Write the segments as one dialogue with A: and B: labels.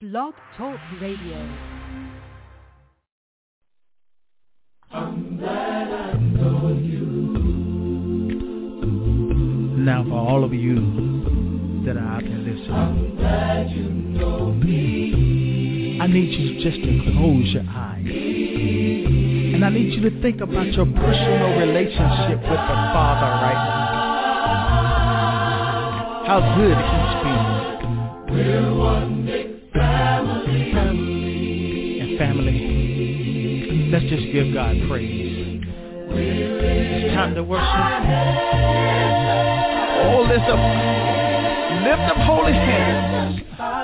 A: Blog Talk Radio.
B: I'm glad I know you. Now for all of you that are out there listening, I'm glad you know me. I need you just to close your eyes. And I need you to think about your personal relationship with the Father right now. How good He's been. We're one big family. And family, let's just give God praise. It's time to worship. Oh, lift up holy hands.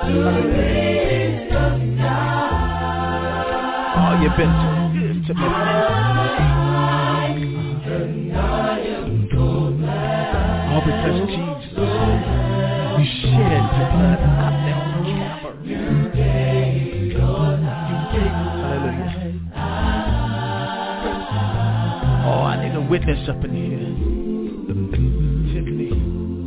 B: Oh, you've been so good to me. Oh, because Jesus, you shed your blood out there on Calvary. Hallelujah. Oh, I need a witness up in here. Tiffany.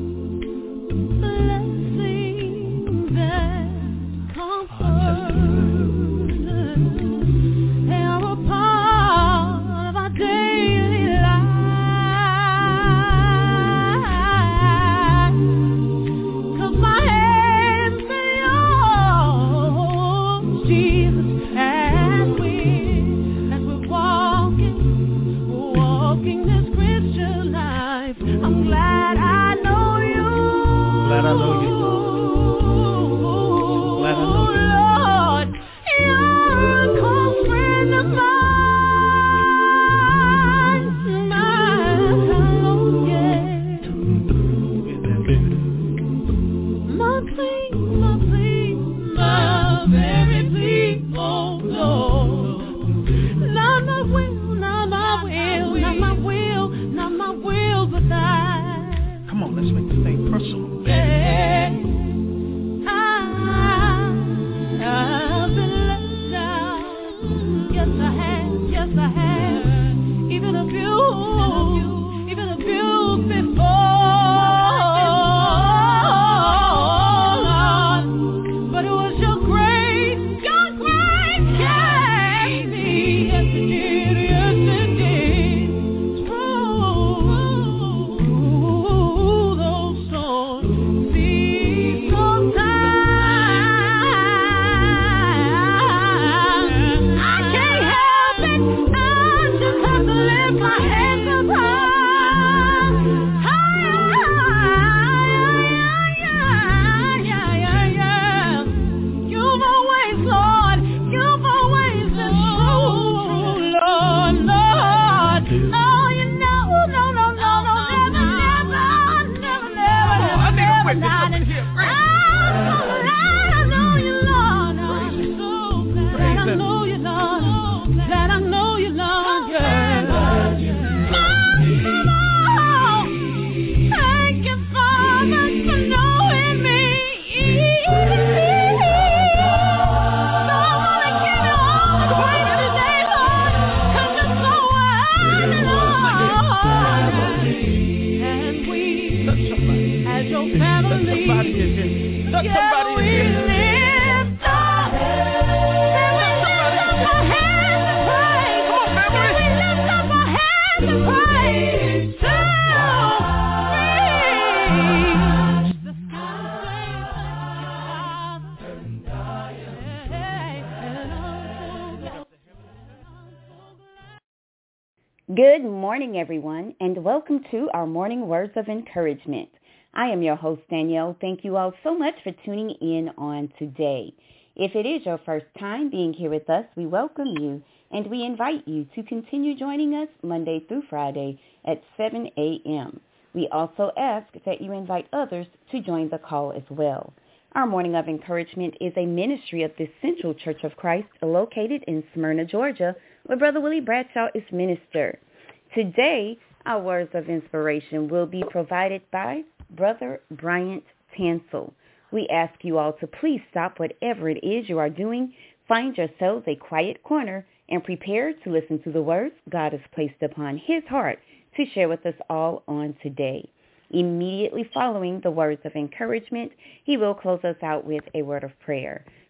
C: Good morning, everyone, and welcome to our morning words of encouragement. I am your host, Danielle. Thank you all so much for tuning in on today. If it is your first time being here with us, we welcome you, and we invite you to continue joining us Monday through Friday at 7 a.m. We also ask that you invite others to join the call as well. Our Morning of Encouragement is a ministry of the Central Church of Christ located in Smyrna, Georgia, where Brother Willie Bradshaw is minister. Today, our words of inspiration will be provided by Brother Bryant Tansel. We ask you all to please stop whatever it is you are doing, find yourselves a quiet corner, and prepare to listen to the words God has placed upon His heart to share with us all on today. Immediately following the words of encouragement, he will close us out with a word of prayer.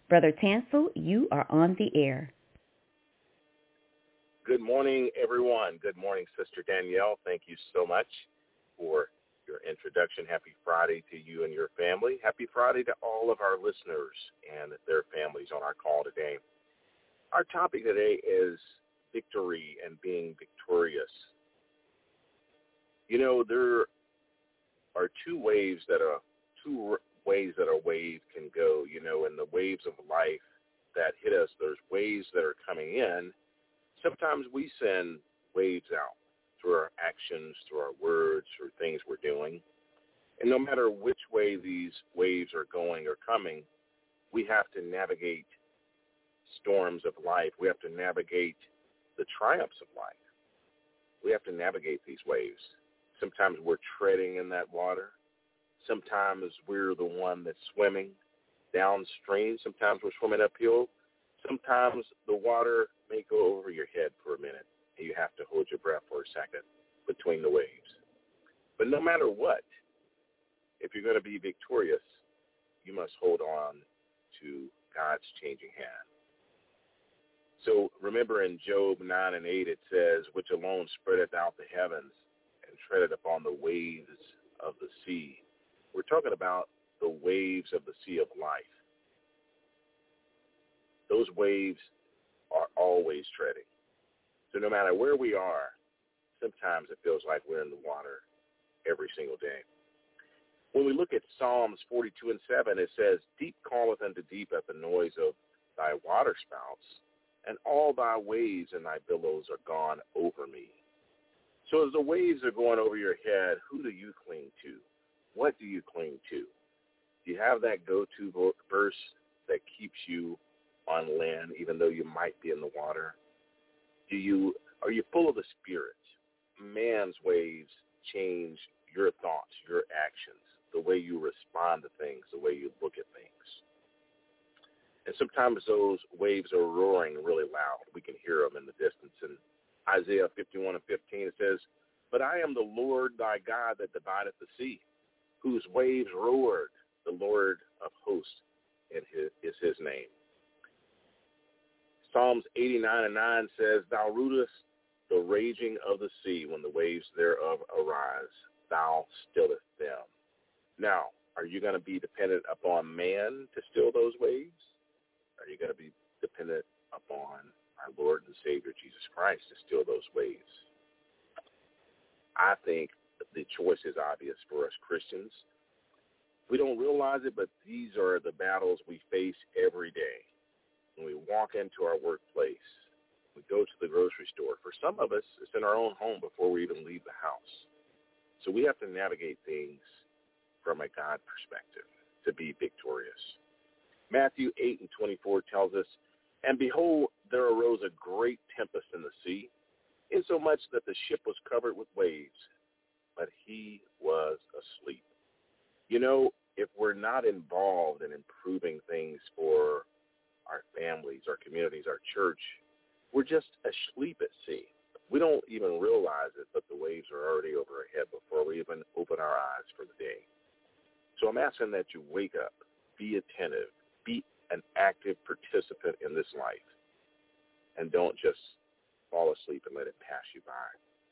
C: Brother Tansel, you are on the air.
D: Good morning, everyone. Good morning, Sister Danielle. Thank you so much for your introduction. Happy Friday to you and your family. Happy Friday to all of our listeners and their families on our call today. Our topic today is victory and being victorious. You know, there are two ways that a wave can go. You know, in the waves of life that hit us, there's waves that are coming in. Sometimes we send waves out through our actions, through our words, through things we're doing. And no matter which way these waves are going or coming, we have to navigate storms of life. We have to navigate the triumphs of life. We have to navigate these waves. Sometimes we're treading in that water. Sometimes we're the one that's swimming downstream. Sometimes we're swimming uphill. Sometimes the water may go over your head for a minute, and you have to hold your breath for a second between the waves. But no matter what, if you're going to be victorious, you must hold on to God's changing hand. So remember in Job 9 and 8, it says, which alone spreadeth out the heavens and treadeth upon the waves of the sea. We're talking about the waves of the sea of life. Those waves are always treading. So no matter where we are, sometimes it feels like we're in the water every single day. When we look at Psalms 42 and 7, it says, deep calleth unto deep at the noise of thy waterspouts, and all thy waves and thy billows are gone over me. So as the waves are going over your head, who do you cling to? What do you cling to? Do you have that go-to verse that keeps you on land even though you might be in the water? Are you full of the Spirit? Man's waves change your thoughts, your actions, the way you respond to things, the way you look at things. And sometimes those waves are roaring really loud. We can hear them in the distance. In Isaiah 51 and 15, it says, but I am the Lord thy God that divideth the sea, whose waves roared, the Lord of hosts is his name. Psalms 89 and 9 says, thou rootest the raging of the sea when the waves thereof arise. Thou stillest them. Now, are you going to be dependent upon man to still those waves? Are you going to be dependent upon our Lord and Savior Jesus Christ to still those waves? I think the choice is obvious for us Christians. We don't realize it, but these are the battles we face every day. When we walk into our workplace, we go to the grocery store. For some of us, it's in our own home before we even leave the house. So we have to navigate things from a God perspective to be victorious. Matthew 8 and 24 tells us, and behold, there arose a great tempest in the sea, insomuch that the ship was covered with waves, but he was asleep. You know, if we're not involved in improving things for our families, our communities, our church, we're just asleep at sea. We don't even realize it, but the waves are already over our head before we even open our eyes for the day. So I'm asking that you wake up, be attentive, be an active participant in this life, and don't just fall asleep and let it pass you by.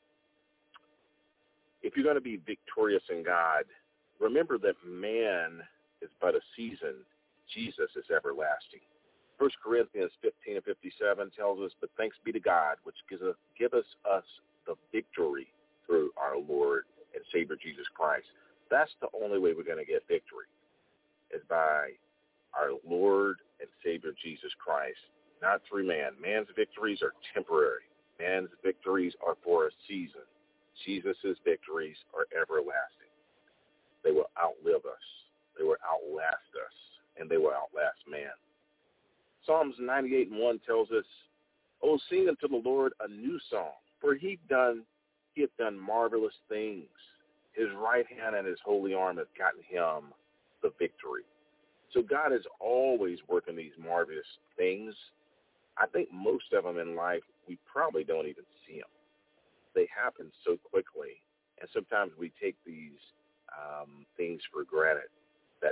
D: If you're going to be victorious in God, remember that man is but a season. Jesus is everlasting. 1 Corinthians 15 and 57 tells us, but thanks be to God, which gives us the victory through our Lord and Savior Jesus Christ. That's the only way we're going to get victory, is by our Lord and Savior Jesus Christ, not through man. Man's victories are temporary. Man's victories are for a season. Jesus' victories are everlasting. They will outlive us. They will outlast us, and they will outlast man. Psalms 98 and 1 tells us, oh, sing unto the Lord a new song, for he hath done marvelous things. His right hand and his holy arm have gotten him the victory. So God is always working these marvelous things. I think most of them in life, we probably don't even see them. They happen so quickly, and sometimes we take these things for granted, that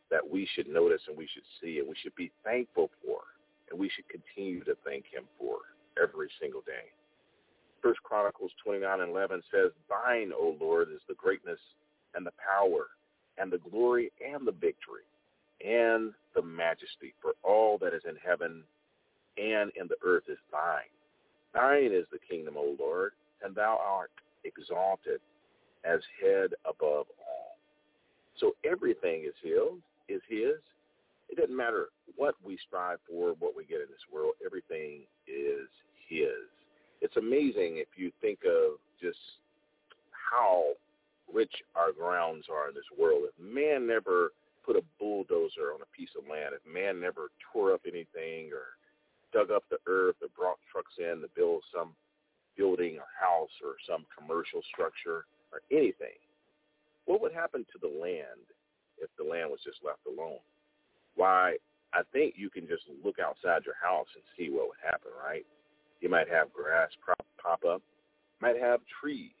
D: that we should notice and we should see and we should be thankful for, and we should continue to thank him for every single day. 1 Chronicles 29:11 says, "Thine, O Lord, is the greatness and the power and the glory and the victory and the majesty, for all that is in heaven and in the earth is thine. Thine is the kingdom, O Lord, and thou art exalted as head above all." So everything is his. It doesn't matter what we strive for, what we get in this world. Everything is his. It's amazing if you think of just how rich our grounds are in this world. If man never put a bulldozer on a piece of land, if man never tore up anything or dug up the earth or brought trucks in to build some building or house or some commercial structure or anything, what would happen to the land if the land was just left alone? Why, I think you can just look outside your house and see what would happen, right? You might have grass pop up, might have trees.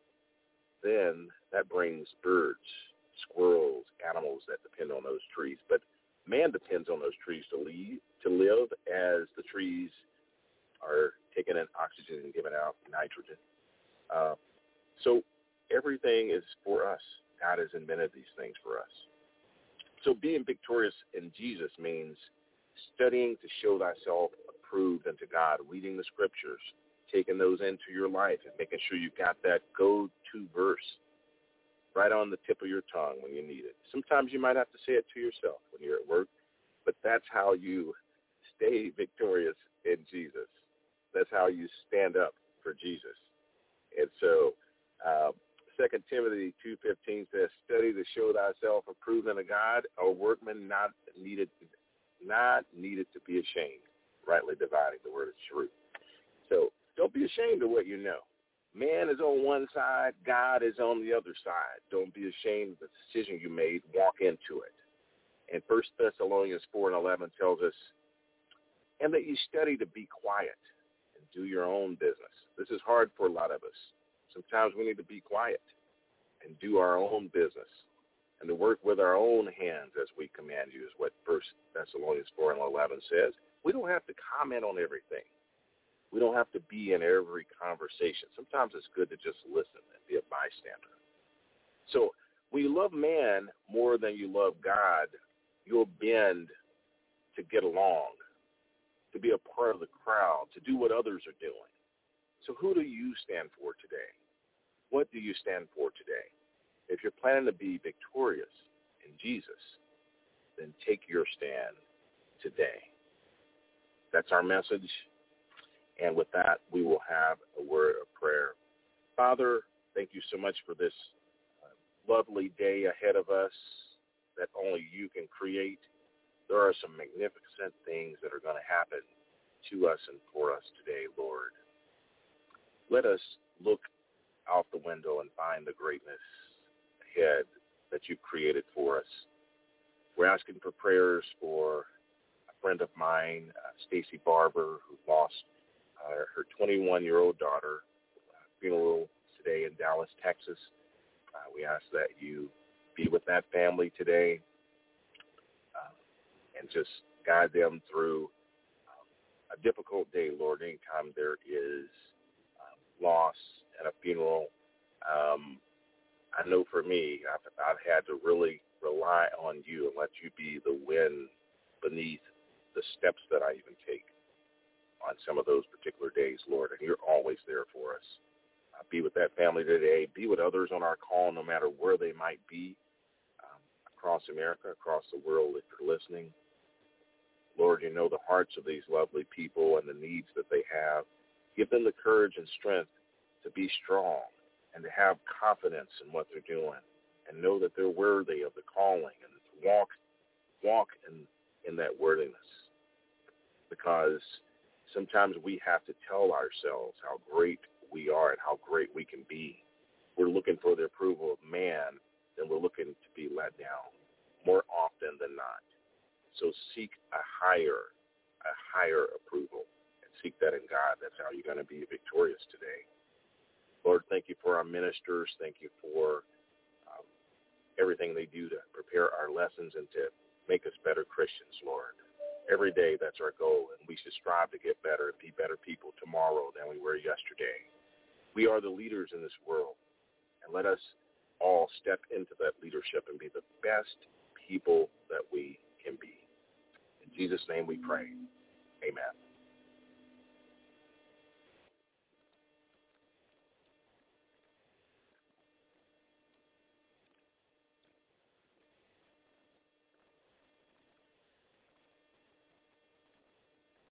D: Then that brings birds, squirrels, animals that depend on those trees. But man depends on those trees to live as the trees are taking in oxygen and giving out nitrogen. So everything is for us. God has invented these things for us. So being victorious in Jesus means studying to show thyself approved unto God, reading the scriptures, taking those into your life and making sure you got that go-to verse right on the tip of your tongue when you need it. Sometimes you might have to say it to yourself when you're at work, but that's how you stay victorious in Jesus. That's how you stand up for Jesus. And so 2 Timothy 2:15 says, "Study to show thyself approved unto God, a workman not needed to be ashamed, rightly dividing the word of truth." So don't be ashamed of what you know. Man is on one side, God is on the other side. Don't be ashamed of the decision you made. Walk into it. And 1 Thessalonians 4:11 tells us, "And that you study to be quiet and do your own business." This is hard for a lot of us. Sometimes we need to be quiet and do our own business and to work with our own hands as we command you, is what 1 Thessalonians 4:11 says. We don't have to comment on everything. We don't have to be in every conversation. Sometimes it's good to just listen and be a bystander. So when you love man more than you love God, you'll bend to get along, to be a part of the crowd, to do what others are doing. So who do you stand for today? What do you stand for today? If you're planning to be victorious in Jesus, then take your stand today. That's our message. And with that, we will have a word of prayer. Father, thank you so much for this lovely day ahead of us that only you can create. There are some magnificent things that are going to happen to us and for us today, Lord. Let us look out the window and find the greatness ahead that you've created for us. We're asking for prayers for a friend of mine, Stacy Barber, who lost her 21-year-old daughter. Funeral today in Dallas, Texas. We ask that you be with that family today and just guide them through a difficult day, Lord. Anytime there is loss at a funeral, I know for me, I've had to really rely on you and let you be the wind beneath the steps that I even take on some of those particular days, Lord, and you're always there for us. Be with that family today. Be with others on our call, no matter where they might be, across America, across the world, if you're listening. Lord, you know the hearts of these lovely people and the needs that they have. Give them the courage and strength to be strong and to have confidence in what they're doing and know that they're worthy of the calling and to walk in that worthiness. Because sometimes we have to tell ourselves how great we are and how great we can be. We're looking for the approval of man, then we're looking to be let down more often than not. So seek a higher approval and seek that in God. That's how you're going to be victorious today. Lord, thank you for our ministers. Thank you for everything they do to prepare our lessons and to make us better Christians, Lord. Every day, that's our goal, and we should strive to get better and be better people tomorrow than we were yesterday. We are the leaders in this world, and let us all step into that leadership and be the best people that we can be. In Jesus' name we pray. Amen.